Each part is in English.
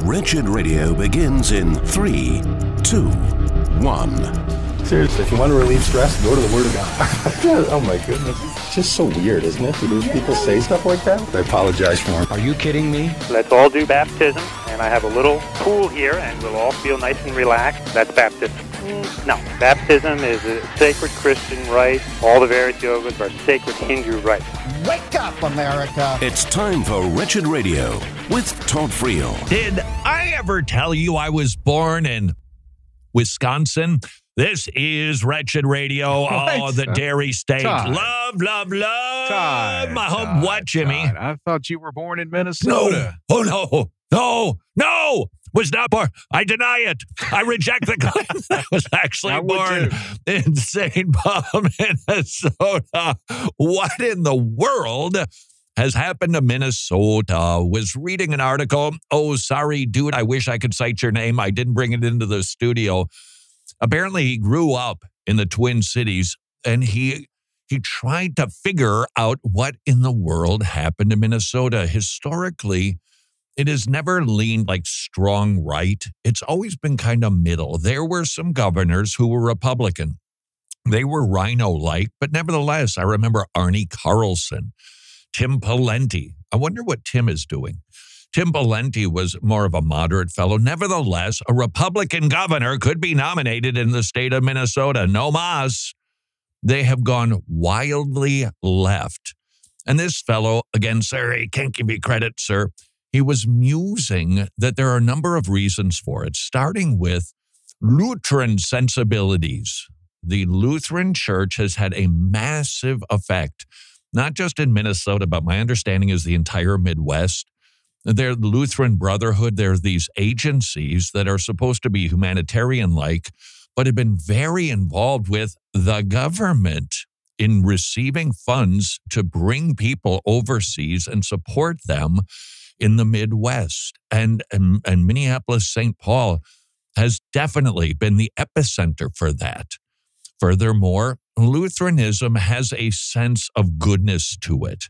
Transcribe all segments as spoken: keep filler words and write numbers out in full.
Wretched Radio begins in three, two, one. Seriously, if you want to relieve stress, go to the Word of God. Oh my goodness. It's just so weird, isn't it? Do people say stuff like that? I apologize for them. Are you kidding me? Let's all do baptism, and I have a little pool here, and we'll all feel nice and relaxed. That's baptism. Mm, no, baptism is a sacred Christian rite. All the various yogas are sacred Hindu rites. Wake up, America! It's time for Wretched Radio with Todd Friel. Did I ever tell you I was born in Wisconsin? This is Wretched Radio. Oh, the dairy state. Todd. Love, love, love. Todd, My home. Todd, What, Jimmy? Todd, I thought you were born in Minnesota. No. Oh, no. No. No. Was not born. I deny it. I reject the claim that I was actually I would born too. in Saint Paul, Minnesota. What in the world has happened to Minnesota? Was reading an article. Oh, sorry, dude. I wish I could cite your name. I didn't bring it into the studio. Apparently, he grew up in the Twin Cities, and he he tried to figure out what in the world happened to Minnesota. Historically, it has never leaned like strong right. It's always been kind of middle. There were some governors who were Republican. They were rhino-like, but nevertheless, I remember Arnie Carlson, Tim Pawlenty. I wonder what Tim is doing. Tim Pawlenty was more of a moderate fellow. Nevertheless, a Republican governor could be nominated in the state of Minnesota. No mas. They have gone wildly left. And this fellow, again, sir, I can't give you credit, sir. He was musing that there are a number of reasons for it, starting with Lutheran sensibilities. The Lutheran Church has had a massive effect, not just in Minnesota, but my understanding is the entire Midwest. They're the Lutheran Brotherhood. They're these agencies that are supposed to be humanitarian-like, but have been very involved with the government in receiving funds to bring people overseas and support them in the Midwest. And, and, and Minneapolis, Saint Paul has definitely been the epicenter for that. Furthermore, Lutheranism has a sense of goodness to it.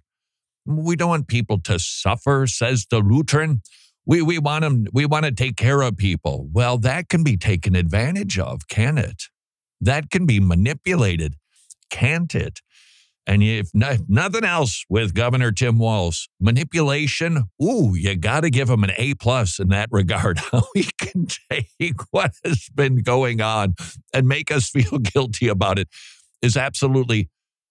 We don't want people to suffer, says the Lutheran. We we want them, we want to take care of people. Well, that can be taken advantage of, can it? That can be manipulated, can't it? And if no, nothing else with Governor Tim Walz, manipulation, ooh, you got to give him an A plus in that regard. How he can take what has been going on and make us feel guilty about it is absolutely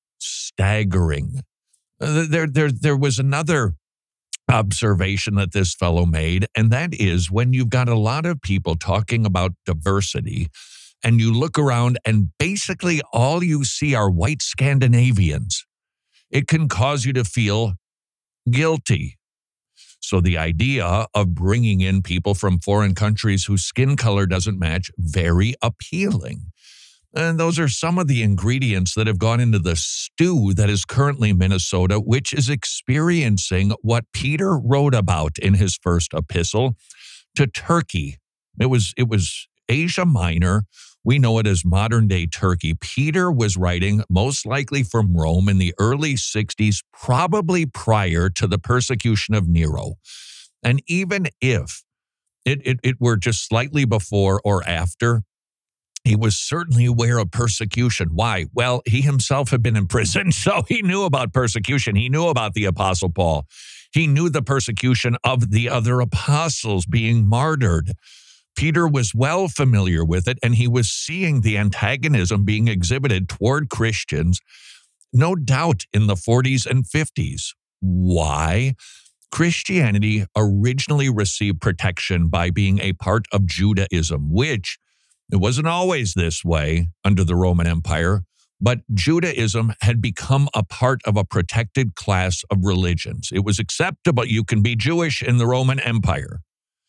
staggering. Uh, there, there, there was another observation that this fellow made, and that is when you've got a lot of people talking about diversity, and you look around and basically all you see are white Scandinavians, it can cause you to feel guilty. So the idea of bringing in people from foreign countries whose skin color doesn't match, very appealing. And those are some of the ingredients that have gone into the stew that is currently Minnesota, which is experiencing what Peter wrote about in his first epistle to Turkey. It was, it was Asia Minor. We know it as modern-day Turkey. Peter was writing, most likely from Rome in the early sixties, probably prior to the persecution of Nero. And even if it, it, it were just slightly before or after, he was certainly aware of persecution. Why? Well, he himself had been in prison, so he knew about persecution. He knew about the Apostle Paul. He knew the persecution of the other apostles being martyred. Peter was well familiar with it, and he was seeing the antagonism being exhibited toward Christians, no doubt in the forties and fifties. Why? Christianity originally received protection by being a part of Judaism, which it wasn't always this way under the Roman Empire, but Judaism had become a part of a protected class of religions. It was acceptable. You can be Jewish in the Roman Empire.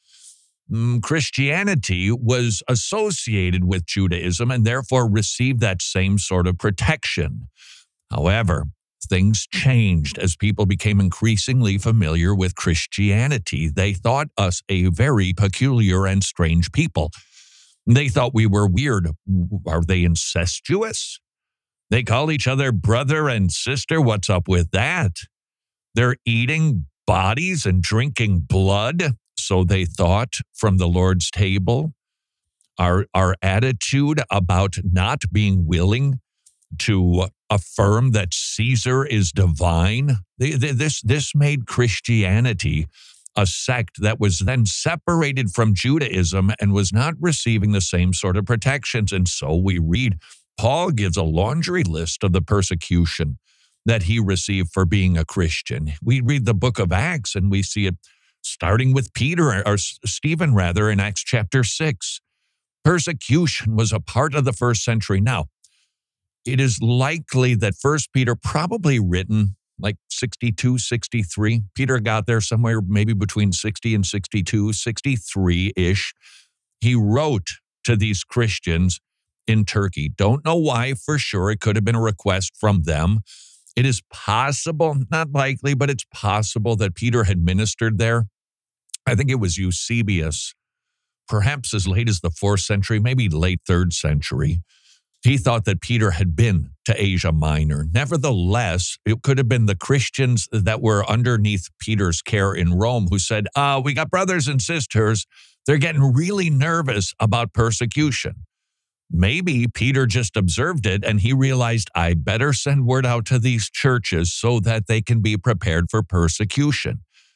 Christianity was associated with Judaism and therefore received that same sort of protection. However, things changed as people became increasingly familiar with Christianity. They thought us a very peculiar and strange people. They thought we were weird. Are they incestuous? They call each other brother and sister. What's up with that? They're eating bodies and drinking blood. so they thought, from the Lord's table. Our, our attitude about not being willing to affirm that Caesar is divine, this, this made Christianity a sect that was then separated from Judaism and was not receiving the same sort of protections. And so we read, Paul gives a laundry list of the persecution that he received for being a Christian. We read the book of Acts and we see it starting with Peter, or Stephen rather, in Acts chapter six. Persecution was a part of the first century. Now, it is likely that First Peter probably written like sixty-two, sixty-three. Peter got there somewhere maybe between sixty and sixty-two, sixty-three-ish. He wrote to these Christians in Turkey. Don't know why for sure. It could have been a request from them. It is possible, not likely, but it's possible that Peter had ministered there. I think it was Eusebius, perhaps as late as the fourth century, maybe late third century. He thought that Peter had been to Asia Minor. Nevertheless, it could have been the Christians that were underneath Peter's care in Rome who said, uh, we got brothers and sisters. They're getting really nervous about persecution. Maybe Peter just observed it and he realized, I better send word out to these churches so that they can be prepared for persecution.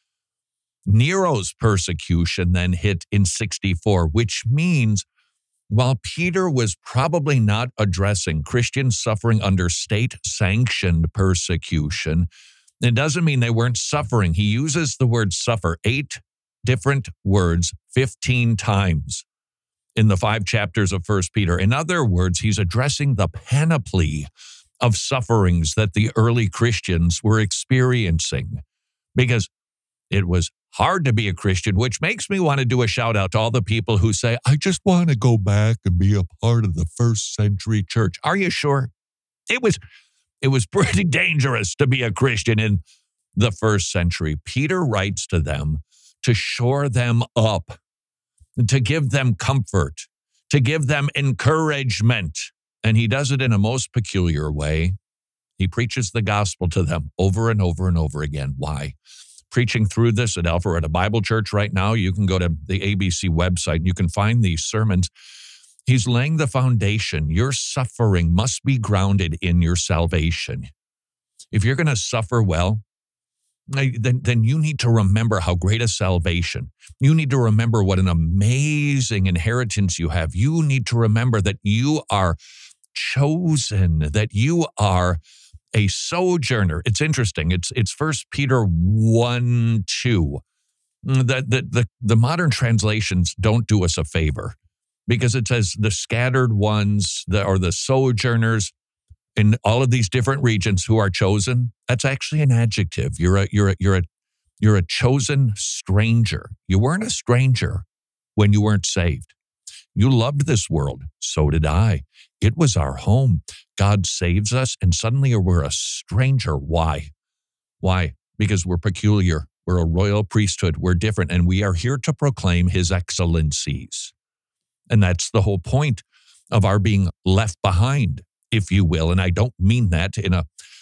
Nero's persecution then hit in sixty-four, which means while Peter was probably not addressing Christians suffering under state-sanctioned persecution, it doesn't mean they weren't suffering. He uses the word suffer eight different words fifteen times in the five chapters of First Peter. In other words, he's addressing the panoply of sufferings that the early Christians were experiencing, because it was hard to be a Christian, which makes me want to do a shout out to all the people who say, I just want to go back and be a part of the first century church. Are you sure? It was, it was pretty dangerous to be a Christian in the first century. Peter writes to them to shore them up, to give them comfort, to give them encouragement. And he does it in a most peculiar way. He preaches the gospel to them over and over and over again. Why? Preaching through this at Alpharetta Bible Church right now. You can go to the A B C website and you can find these sermons. He's laying the foundation. Your suffering must be grounded in your salvation. If you're going to suffer well, then, then you need to remember how great a salvation. You need to remember what an amazing inheritance you have. You need to remember that you are chosen, that you are a sojourner. It's interesting. It's it's First Peter one two. The, the, the, the modern translations don't do us a favor because it says the scattered ones, the, or the sojourners in all of these different regions who are chosen. That's actually an adjective. You're a you're a you're a you're a chosen stranger. You weren't a stranger when you weren't saved. You loved this world. So did I. It was our home. God saves us, and suddenly we're a stranger. Why? Why? Because we're peculiar. We're a royal priesthood. We're different, and we are here to proclaim his excellencies. And that's the whole point of our being left behind, if you will. And I don't mean that in a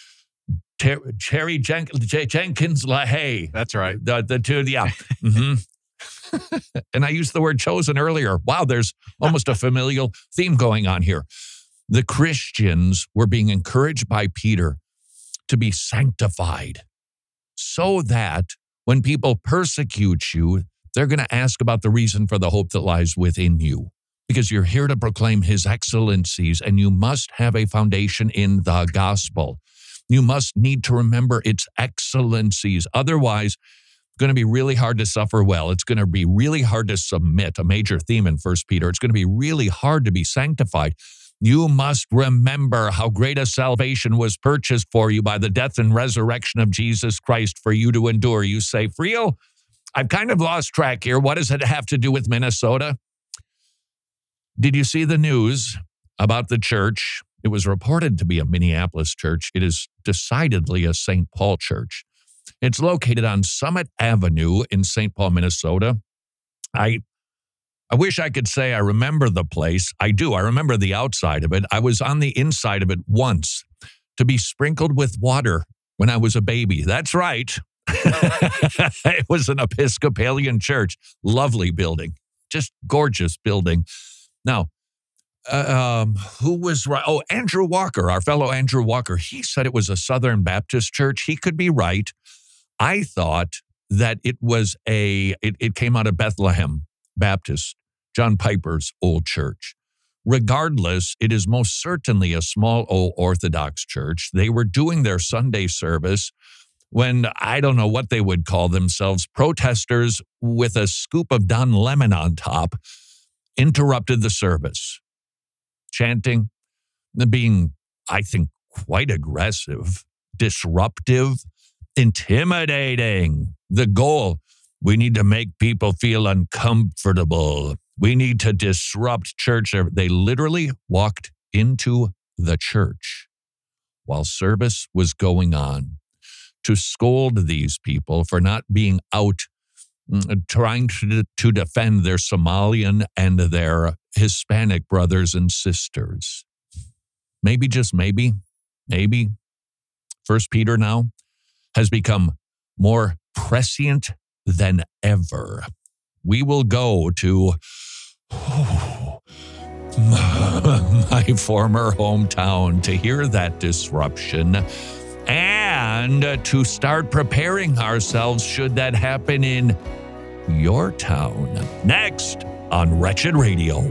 ter- Cherry Jen- J- Jenkins LaHaye. That's right. The, the two, yeah. Mm-hmm. And I used the word chosen earlier. Wow, there's almost a familial theme going on here. The Christians were being encouraged by Peter to be sanctified so that when people persecute you, they're going to ask about the reason for the hope that lies within you, because you're here to proclaim his excellencies, and you must have a foundation in the gospel. You must need to remember its excellencies. Otherwise, it's going to be really hard to suffer well. It's going to be really hard to submit, a major theme in First Peter. It's going to be really hard to be sanctified. You must remember how great a salvation was purchased for you by the death and resurrection of Jesus Christ for you to endure. You say, Friel, I've kind of lost track here. What does it have to do with Minnesota? Did you see the news about the church? It was reported to be a Minneapolis church. It is decidedly a Saint Paul church. It's located on Summit Avenue in Saint Paul, Minnesota. I I wish I could say I remember the place. I do. I remember the outside of it. I was on the inside of it once to be sprinkled with water when I was a baby. That's right. It was an Episcopalian church. Lovely building. Just gorgeous building. Now, uh, um, who was right? Oh, Andrew Walker, our fellow Andrew Walker. He said it was a Southern Baptist church. He could be right. I thought that it was a, it, it came out of Bethlehem Baptist, John Piper's old church. Regardless, it is most certainly a small old Orthodox church. They were doing their Sunday service when, I don't know what they would call themselves, protesters with a scoop of Don Lemon on top interrupted the service, chanting, being, I think, quite aggressive, disruptive, intimidating. The goal, we need to make people feel uncomfortable. We need to disrupt church. They literally walked into the church while service was going on to scold these people for not being out trying to, to defend their Somalian and their Hispanic brothers and sisters. Maybe, just maybe, maybe First Peter now has become more prescient than ever. We will go to oh, my former hometown to hear that disruption and to start preparing ourselves should that happen in your town. Next on Wretched Radio.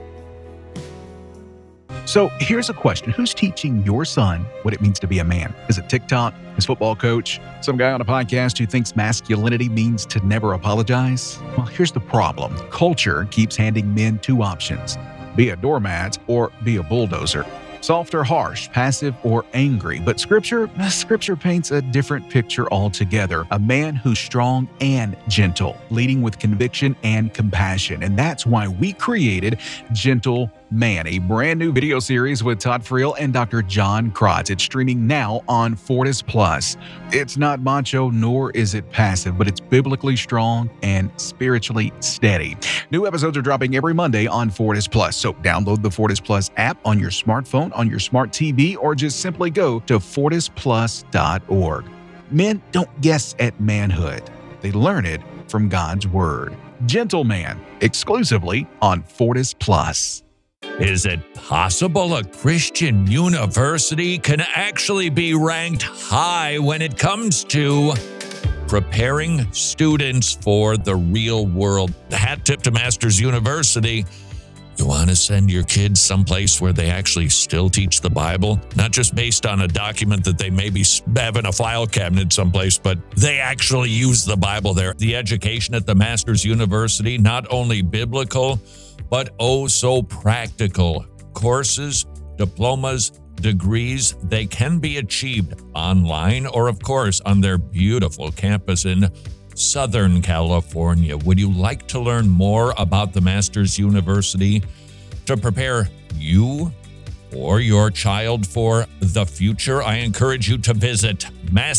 So here's a question. Who's teaching your son what it means to be a man? Is it TikTok, his football coach, some guy on a podcast who thinks masculinity means to never apologize? Well, here's the problem. Culture keeps handing men two options: be a doormat or be a bulldozer. Soft or harsh, passive or angry. But Scripture, Scripture paints a different picture altogether. A man who's strong and gentle, leading with conviction and compassion. And that's why we created Gentle Man, a brand new video series with Todd Friel and Doctor John Krotz. It's streaming now on Fortis Plus. It's not macho, nor is it passive, but it's biblically strong and spiritually steady. New episodes are dropping every Monday on Fortis Plus. So download the Fortis Plus app on your smartphone, on your smart T V, or just simply go to fortis plus dot org. Men don't guess at manhood. They learn it from God's Word. Gentle Man, exclusively on Fortis Plus. Is it possible a Christian university can actually be ranked high when it comes to preparing students for the real world? Hat tip to Masters University. You want to send your kids someplace where they actually still teach the Bible? Not just based on a document that they maybe have in a file cabinet someplace, but they actually use the Bible there. The education at the Masters University, not only biblical, but oh so practical. Courses, diplomas, degrees, they can be achieved online or, of course, on their beautiful campus in Southern California. Would you like to learn more about the Masters University to prepare you or your child for the future? I encourage you to visit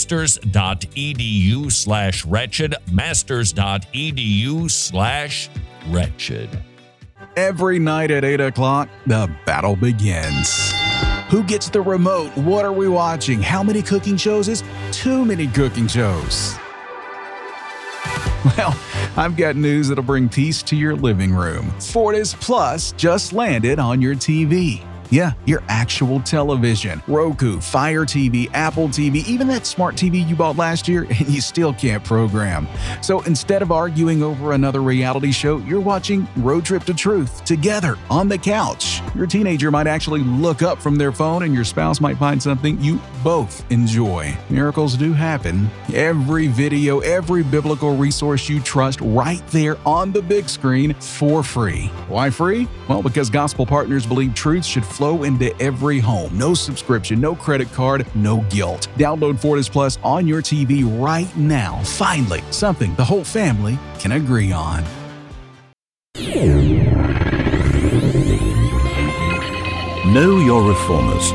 masters.edu slash wretched, masters.edu slash wretched. Every night at eight o'clock, the battle begins. Who gets the remote? What are we watching? How many cooking shows is too many cooking shows? Well, I've got news that'll bring peace to your living room. Fortis Plus just landed on your T V. Yeah, your actual television. Roku, Fire T V, Apple T V, even that smart T V you bought last year and you still can't program. So instead of arguing over another reality show, you're watching Road Trip to Truth together on the couch. Your teenager might actually look up from their phone and your spouse might find something you both enjoy. Miracles do happen. Every video, every biblical resource you trust right there on the big screen for free. Why free? Well, because gospel partners believe truth should flow into every home. No subscription, no credit card, no guilt. Download Fortis Plus on your T V right now. Finally, something the whole family can agree on. Know your reformers.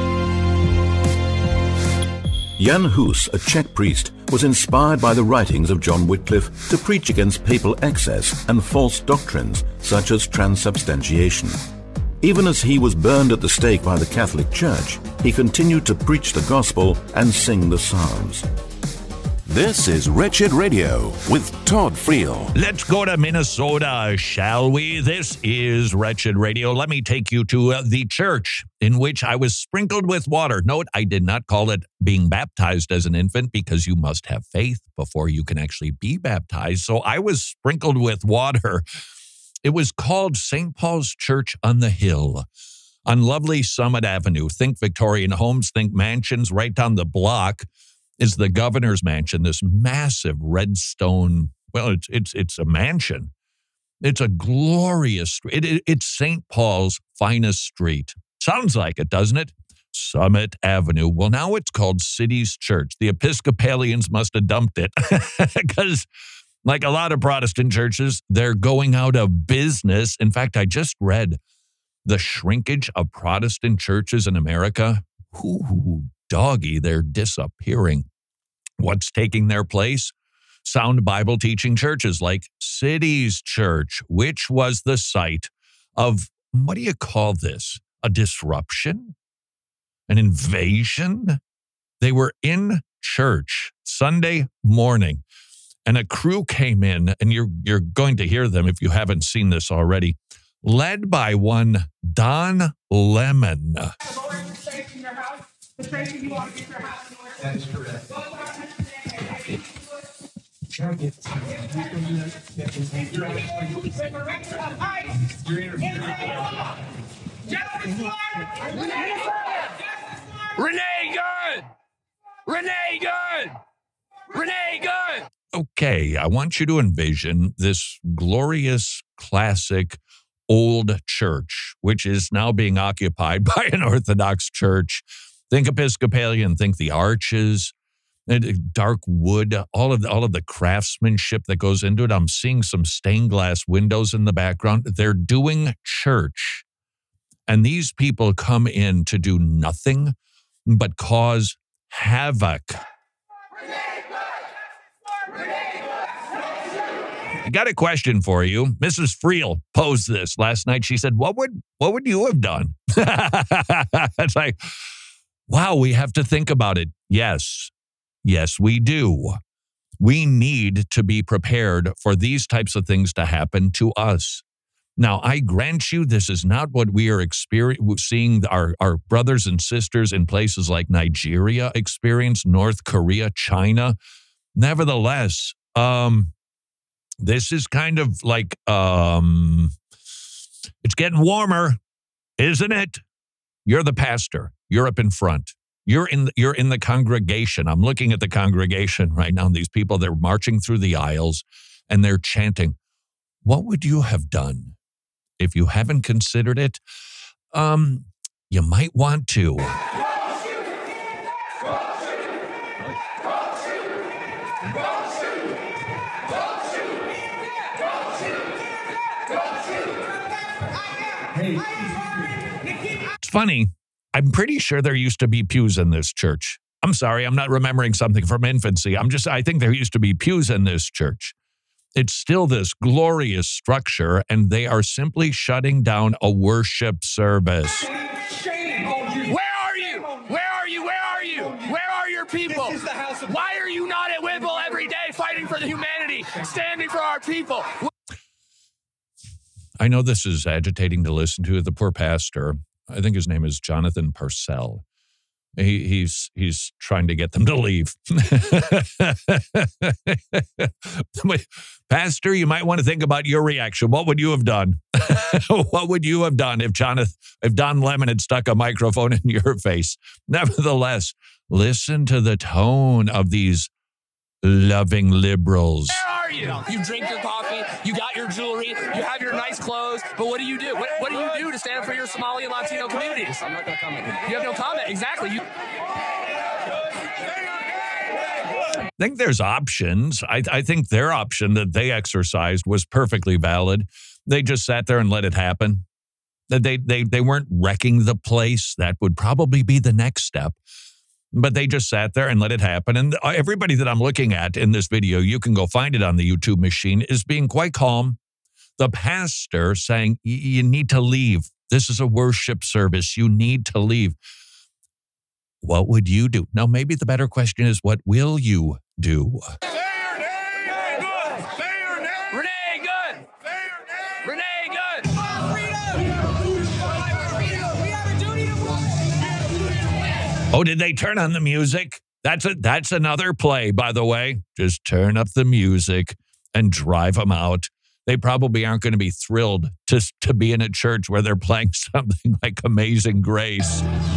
Jan Hus, a Czech priest, was inspired by the writings of John Wycliffe to preach against papal excess and false doctrines such as transubstantiation. Even as he was burned at the stake by the Catholic Church, he continued to preach the gospel and sing the Psalms. This is Wretched Radio with Todd Friel. Let's go to Minnesota, shall we? This is Wretched Radio. Let me take you to uh, the church in which I was sprinkled with water. Note, I did not call it being baptized as an infant because you must have faith before you can actually be baptized. So I was sprinkled with water. It was called Saint Paul's Church on the Hill on lovely Summit Avenue. Think Victorian homes, think mansions. Right down the block is the governor's mansion, this massive red stone. Well, it's it's it's a mansion. It's a glorious, it, it, it's Saint Paul's finest street. Sounds like it, doesn't it? Summit Avenue. Well, now it's called City's Church. The Episcopalians must have dumped it because, like a lot of Protestant churches, they're going out of business. In fact, I just read the shrinkage of Protestant churches in America. Ooh, doggy, they're disappearing. What's taking their place? Sound Bible teaching churches like City's Church, which was the site of, what do you call this? A disruption? An invasion? They were in church Sunday morning, and a crew came in, and you're you're going to hear them if you haven't seen this already, led by one Don Lemon. That is correct. Renee Good! Renee Good! Renee Good! Okay, I want you to envision this glorious, classic, old church, which is now being occupied by an Orthodox church. Think Episcopalian, think the arches, dark wood, all of the, all of the craftsmanship that goes into it. I'm seeing some stained glass windows in the background. They're doing church. And these people come in to do nothing but cause havoc. I got a question for you. Missus Friel posed this last night. She said, what would what would you have done? It's like, wow, we have to think about it. Yes. Yes, we do. We need to be prepared for these types of things to happen to us. Now, I grant you, this is not what we are experiencing, seeing our, our brothers and sisters in places like Nigeria experience, North Korea, China. Nevertheless, um, this is kind of like, um, it's getting warmer, isn't it? You're the pastor. You're up in front. You're in, the, you're in the congregation. I'm looking at the congregation right now. These people, they're marching through the aisles and they're chanting. What would you have done? If you haven't considered it, um, you might want to. It's funny. I'm pretty sure there used to be pews in this church. I'm sorry, I'm not remembering something from infancy. I'm just, I think there used to be pews in this church. It's still this glorious structure, and they are simply shutting down a worship service. Where are you? Where are you? Where are you? Where are your people? Why are you not at Whipple every day fighting for the humanity, standing for our people? I know this is agitating to listen to. The poor pastor, I think his name is Jonathan Purcell. He, he's he's trying to get them to leave. Pastor, you might want to think about your reaction. What would you have done? What would you have done if Jonathan, if Don Lemon had stuck a microphone in your face? Nevertheless, listen to the tone of these loving liberals. Where are you? You drink your coffee, you got your jewelry, you have your nice clothes, but what do you do? What, what do you do to stand up for your Somali and Latino communities? I'm not going to comment. You have no comment. Exactly. You. I think there's options. I, I think their option that they exercised was perfectly valid. They just sat there and let it happen. They, they, they weren't wrecking the place. That would probably be the next step. But they just sat there and let it happen. And everybody that I'm looking at in this video, you can go find it on the YouTube machine, is being quite calm. The pastor saying, you need to leave. This is a worship service. You need to leave. What would you do? Now, maybe the better question is, what will you do? Renee, good. Renee, good. Oh, did they turn on the music? That's a, that's another play, by the way. Just turn up the music and drive them out. They probably aren't going to be thrilled to, to be in a church where they're playing something like Amazing Grace.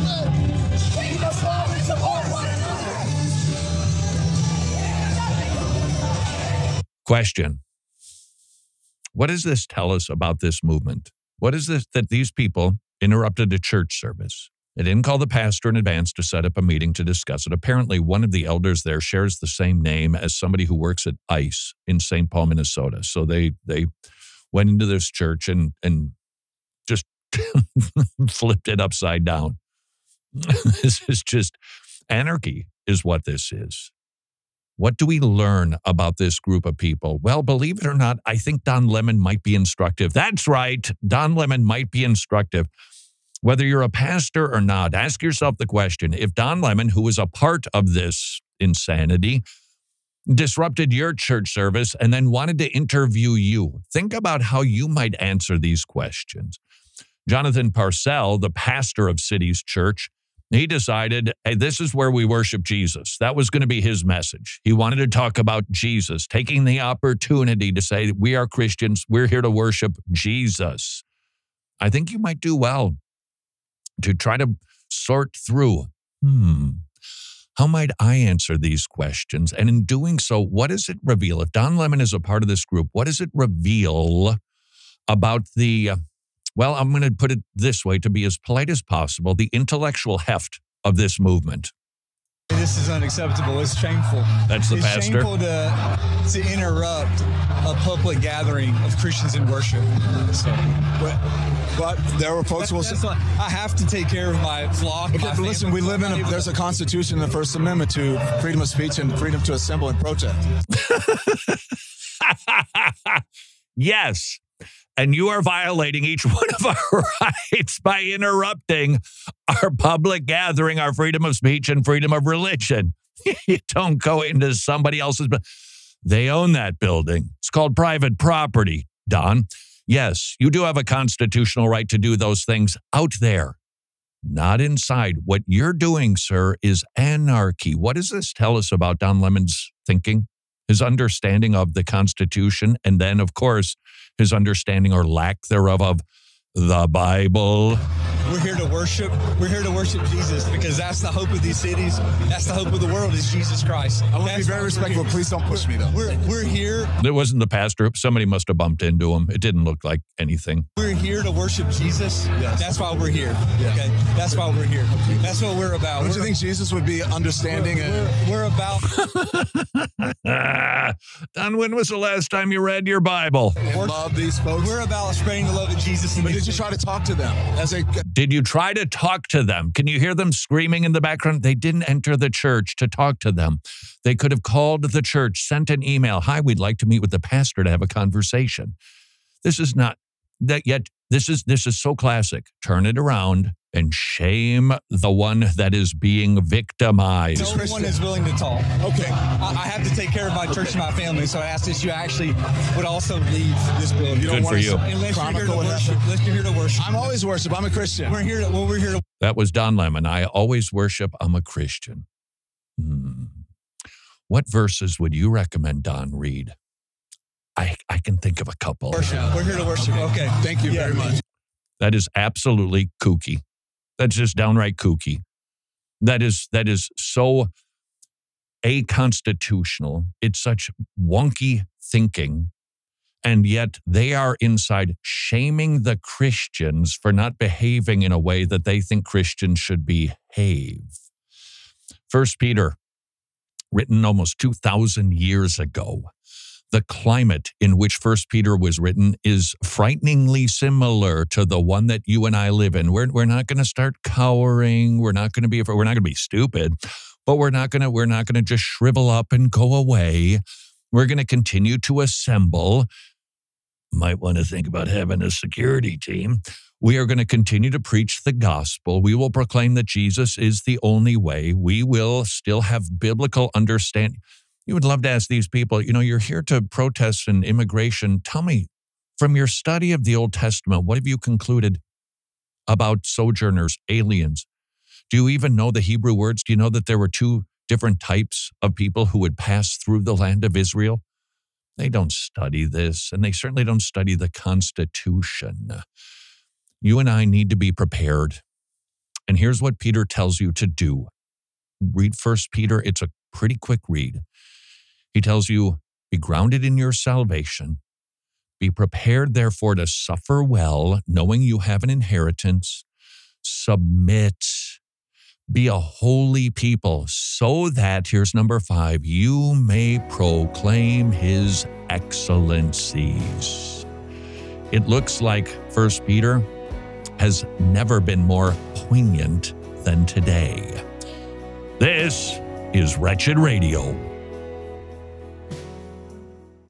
Question. What does this tell us about this movement? What is this that these people interrupted a church service? They didn't call the pastor in advance to set up a meeting to discuss it. Apparently, one of the elders there shares the same name as somebody who works at ICE in Saint Paul, Minnesota. So they they went into this church and and just flipped it upside down. This is just anarchy is what this is. What do we learn about this group of people? Well, believe it or not, I think Don Lemon might be instructive. That's right. Don Lemon might be instructive. Whether you're a pastor or not, ask yourself the question, if Don Lemon, who was a part of this insanity, disrupted your church service and then wanted to interview you, think about how you might answer these questions. Jonathan Parcell, the pastor of Cities Church, he decided, hey, this is where we worship Jesus. That was going to be his message. He wanted to talk about Jesus, taking the opportunity to say, we are Christians, we're here to worship Jesus. I think you might do well to try to sort through, hmm, how might I answer these questions? And in doing so, what does it reveal? If Don Lemon is a part of this group, what does it reveal about the, uh, well, I'm going to put it this way to be as polite as possible, the intellectual heft of this movement? This is unacceptable. It's shameful. That's the it's pastor. It's shameful to, to interrupt a public gathering of Christians in worship. So, but, but there were folks who will say, I have to take care of my flock. Okay, my but listen, we live in a, there's a constitution in the First Amendment to freedom of speech and freedom to assemble and protest. Yes. And you are violating each one of our rights by interrupting our public gathering, our freedom of speech and freedom of religion. You don't go into somebody else's, but they own that building. It's called private property, Don. Yes, you do have a constitutional right to do those things out there, not inside. What you're doing, sir, is anarchy. What does this tell us about Don Lemon's thinking, his understanding of the Constitution, and then, of course, his understanding or lack thereof of the Bible? We're here to worship. We're here to worship Jesus because that's the hope of these cities. That's the hope of the world is Jesus Christ. I want to be very respectful. Please don't push me, though. We're, we're here. It wasn't the pastor. Somebody must have bumped into him. It didn't look like anything. We're here to worship Jesus. Yes. That's why we're here. Yes. Okay. That's why we're here. That's what we're about. Don't we're, you think Jesus would be understanding? We're, and we're, we're about. Don, when was the last time you read your Bible? Love these folks. We're about spreading the love of Jesus. But did you try to talk to them as a? Did you try to talk to them? Can you hear them screaming in the background? They didn't enter the church to talk to them. They could have called the church, sent an email. Hi, we'd like to meet with the pastor to have a conversation. This is not that yet. This is this is so classic. Turn it around and shame the one that is being victimized. No one is willing to talk. Okay. I, I have to take care of my church and my family, so I ask that you actually would also leave this building. You Good for you. Unless you're, here to worship, unless you're here to worship. I'm always worship. I'm a Christian. We're here to, well, we're here to. That was Don Lemon. I always worship. I'm a Christian. Hmm. What verses would you recommend Don read? I, I can think of a couple. Worship. We're here to worship. Okay. Thank you yeah. very much. That is absolutely kooky. That's just downright kooky. That is that is so aconstitutional. It's such wonky thinking. And yet they are inside shaming the Christians for not behaving in a way that they think Christians should behave. First Peter, written almost two thousand years ago. The climate in which First Peter was written is frighteningly similar to the one that you and I live in. We're we're not going to start cowering. We're not going to be we're not going to be stupid, but we're not going to we're not going to just shrivel up and go away. We're going to continue to assemble. might want to think about having a security team. We are going to continue to preach the gospel. We will proclaim that Jesus is the only way. We will still have biblical understanding. You would love to ask these people, you know, you're here to protest an immigration. Tell me, from your study of the Old Testament, what have you concluded about sojourners, aliens? Do you even know the Hebrew words? Do you know that there were two different types of people who would pass through the land of Israel? They don't study this, and they certainly don't study the Constitution. You and I need to be prepared. And here's what Peter tells you to do. Read First Peter. It's a pretty quick read. He tells you, be grounded in your salvation. Be prepared, therefore, to suffer well, knowing you have an inheritance. Submit. Be a holy people, so that, here's number five, you may proclaim his excellencies. It looks like First Peter has never been more poignant than today. This is Wretched Radio.